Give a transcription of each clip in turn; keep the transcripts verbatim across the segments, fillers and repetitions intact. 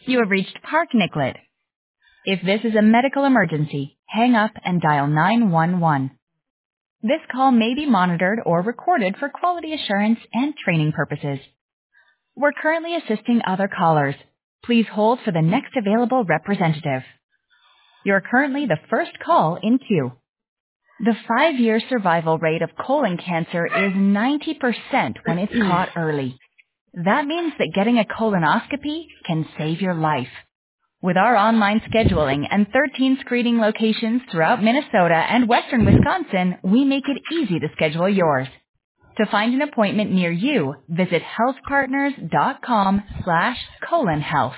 You have reached Park Nicollet. If this is a medical emergency, hang up and dial nine one one. This call may be monitored or recorded for quality assurance and training purposes. We're currently assisting other callers. Please hold for the next available representative. You're currently the first call in queue. The five-year survival rate of colon cancer is ninety percent when it's caught early. That means that getting a colonoscopy can save your life. With our online scheduling and thirteen screening locations throughout Minnesota and western Wisconsin, we make it easy to schedule yours. To find an appointment near you, visit healthpartners.com slash colon health.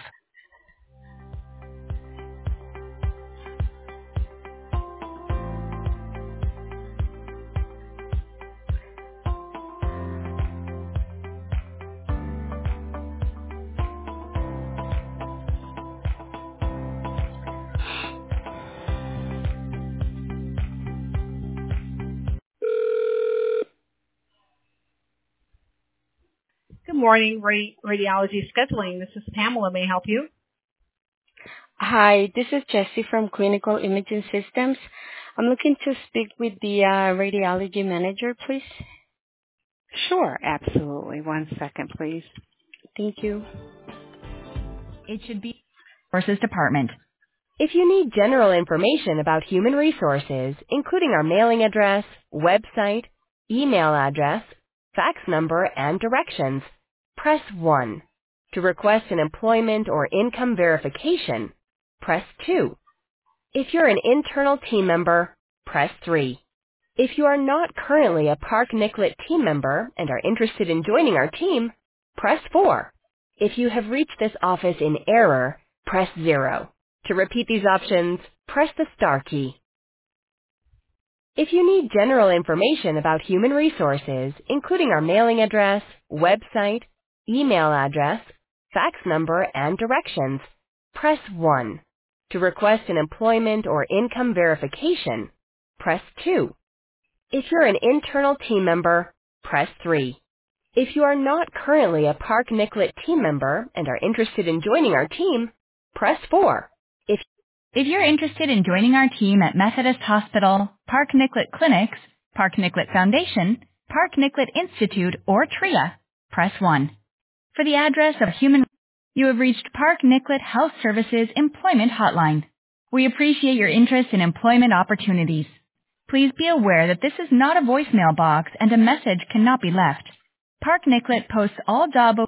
Good morning, radi- radiology scheduling. This is Pamela. May I help you? Hi, this is Jessie from Clinical Imaging Systems. I'm looking to speak with the uh, radiology manager, please. Sure, absolutely. One second, please. Thank you. It should be Resources Department. If you need general information about human resources, including our mailing address, website, email address, fax number, and directions, press one. To request an employment or income verification, press two. If you're an internal team member, press three. If you are not currently a Park Nicollet team member and are interested in joining our team, press four. If you have reached this office in error, press zero. To repeat these options, press the star key. If you need general information about human resources, including our mailing address, website, email address, fax number, and directions, press one. To request an employment or income verification, press two. If you're an internal team member, press three. If you are not currently a Park Nicollet team member and are interested in joining our team, press four. If If you're interested in joining our team at Methodist Hospital, Park Nicollet Clinics, Park Nicollet Foundation, Park Nicollet Institute, or TRIA, press one. For the address of Human, you have reached Park Nicollet Health Services Employment Hotline. We appreciate your interest in employment opportunities. Please be aware that this is not a voicemail box and a message cannot be left. Park Nicollet posts all job